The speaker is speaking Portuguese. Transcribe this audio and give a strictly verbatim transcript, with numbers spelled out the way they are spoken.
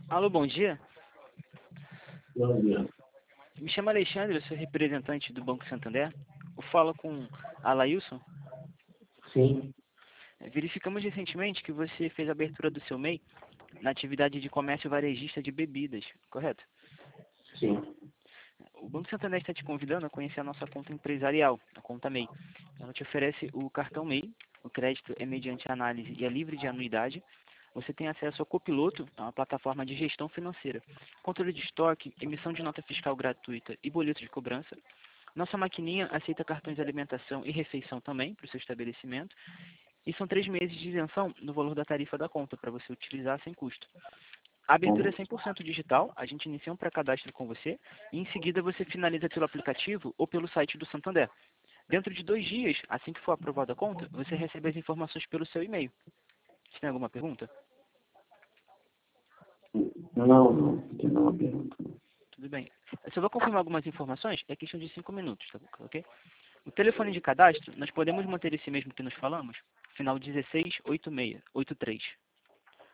Alô, bom dia. Bom dia. Me chamo Alexandre, eu sou representante do Banco Santander. Eu falo com Alailson. Sim, Verificamos recentemente que você fez a abertura do seu M E I na atividade de comércio varejista de bebidas, correto? sim. O Banco Santander está te convidando a conhecer a nossa conta empresarial, a conta M E I. Ela te oferece o cartão M E I, o crédito é mediante análise e é livre de anuidade. Você tem acesso ao Copiloto, a uma plataforma de gestão financeira, controle de estoque, emissão de nota fiscal gratuita e boleto de cobrança. Nossa maquininha aceita cartões de alimentação e refeição também para o seu estabelecimento. E são três meses de isenção no valor da tarifa da conta para você utilizar sem custo. A abertura é Bom, cem por cento digital, a gente inicia um pré-cadastro com você e em seguida você finaliza pelo aplicativo ou pelo site do Santander. Dentro de dois dias, assim que for aprovada a conta, você recebe as informações pelo seu e-mail. Você tem alguma pergunta? não, não, tem nenhuma pergunta. Tudo bem. Eu só vou confirmar algumas informações, é questão de cinco minutos, tá ok? O telefone de cadastro, nós podemos manter esse mesmo que nos falamos? Final dezesseis oitenta e seis, oitenta e três.